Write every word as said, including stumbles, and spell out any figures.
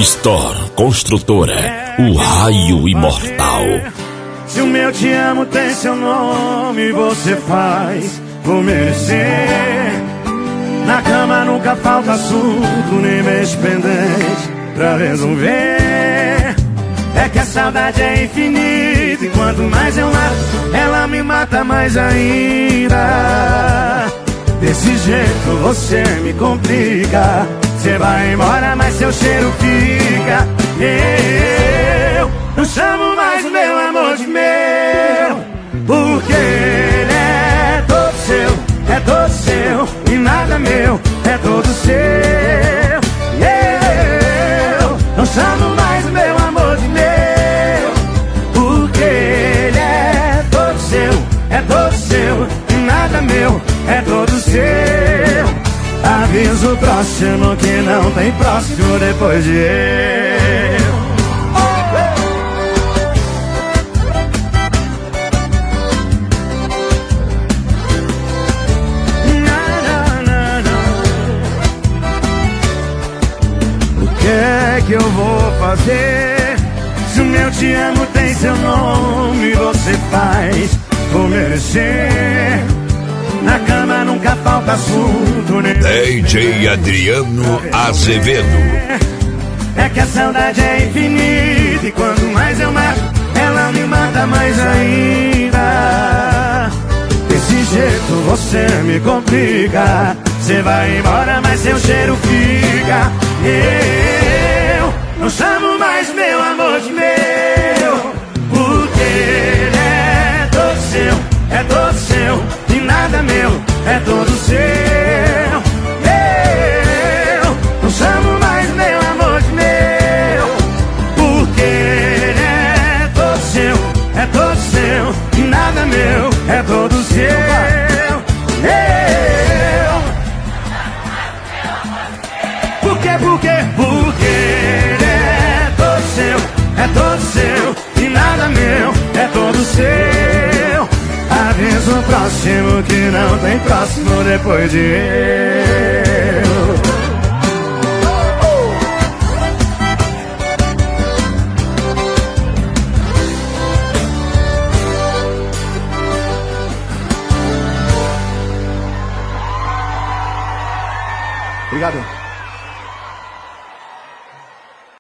Store Construtora, o raio imortal. Se o meu te amo tem seu nome, você faz por merecer. Na cama nunca falta assunto, nem mês pendente pra resolver. É que a saudade é infinita e quanto mais eu mato, ela me mata mais ainda. Desse jeito você me complica. Você vai embora, mas seu cheiro fica. Eu não chamo mais meu amor de meu, porque ele é todo seu, é todo seu e nada meu, é todo seu. Eu não chamo mais meu amor de meu, porque ele é todo seu, é todo seu e nada meu, é todo seu. Aviso próximo que não tem próximo depois de eu. O que é que eu vou fazer? Se o meu te amo tem seu nome, você faz por merecer. Na cama nunca falta assunto, nem D J Adriano Azevedo. É que a saudade é infinita e quanto mais eu mato, ela me mata mais ainda. Desse jeito você me complica. Você vai embora, mas seu cheiro fica. Eu não chamo mais meu amor de meu, porque ele é todo seu, é todo seu e nada meu, é todo seu. Eu não chamo mais meu amor de meu, porque ele é todo seu, é todo seu e nada meu, é todo seu. Eu Por quê, por quê? Porque ele é todo seu, é todo seu e nada meu, é todo seu. Aviso próximo que não tem próximo depois de eu. Obrigado.